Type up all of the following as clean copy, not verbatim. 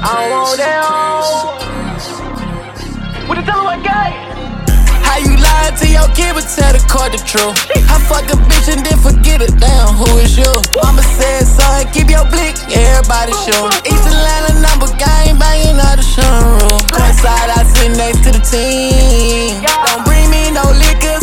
I don't want that hoe. What you tell her I got? How you lying to your kid but tell the court the truth? I fuck a bitch and then forget it, damn, who is you? Mama said, son, keep your blick, everybody shoot. East Atlanta number gang banging out the sunroof. Coinside, I sit next to the team. Don't bring me no liquor,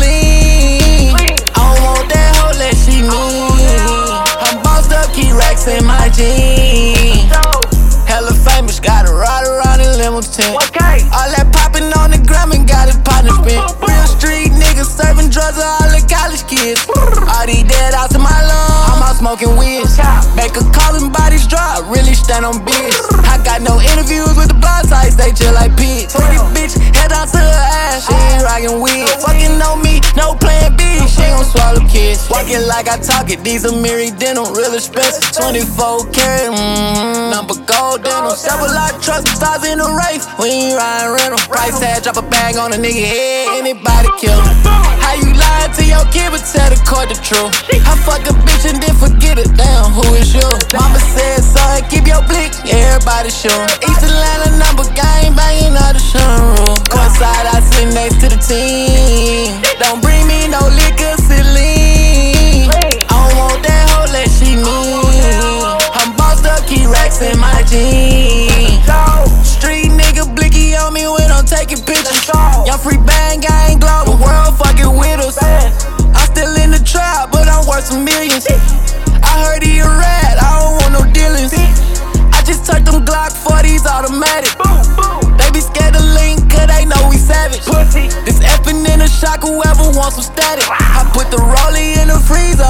Celine. I don't want that hoe that she need. I'm bossed up, keep racks in my jeans. Hella famous, got a ride around in limo tent. All that popping on the gram and got it partner spent. Real street niggas serving drugs to all the college kids. All these dead outs in my lungs, I'm out smoking weeds. Make a call and bodies drop, really stand on biz. I got no interviews with the blood sites, they chill like pigs. Pretty bitch, head down to her ass, she ain't rockin' wigs. Fucking on me, no plan B, she gon' swallow kids. Walking like I talk it, these are Miri denim, real expensive. 24 karat, number gold denim. Several lot of trucks, stars in the race, we ain't riding rental. Price tag, drop a bag on a nigga head, anybody kill him. How you lying to your kid but tell the court the truth? I fuck a bitch and then forget it, damn, who is you? Mama said, son, keep your blick, everybody shoot. East Atlanta number gang banging out the sunroof. Coinside, I sit next to the team. Don't bring me no liquor, Celine. I don't want that hoe that she need. I'm bossed up, keep racks in my jeans. Street nigga blicky on me when I'm taking pictures. Young free bang gang global, world fucking with us. I'm still in the trap, but I'm worth some millions. I heard he a rat, I don't want no dealings. I just tucked them Glock 40s automatic. They be scared to link, cause they know we savage. This effing in the shock, whoever wants some static. I put the rollie in the freezer.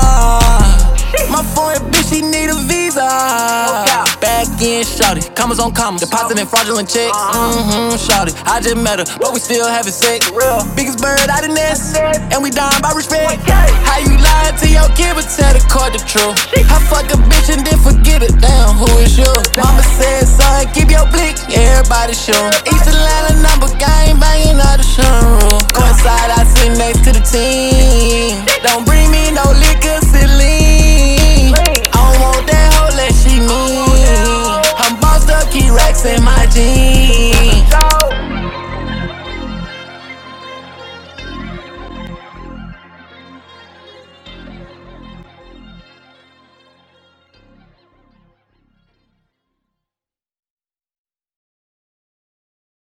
My foreign bitch, she need a visa. Back in, shawty, commas on commas, depositing fraudulent checks. Shawty, I just met her, but we still having sex. Biggest bird out the nest, and we dying by respect. How you lying to your kid but tell the court the truth? I fuck a bitch and then forget it, damn, who is you? Mama said, son, keep your blick, everybody shoot. East Atlanta number gang banging out the show.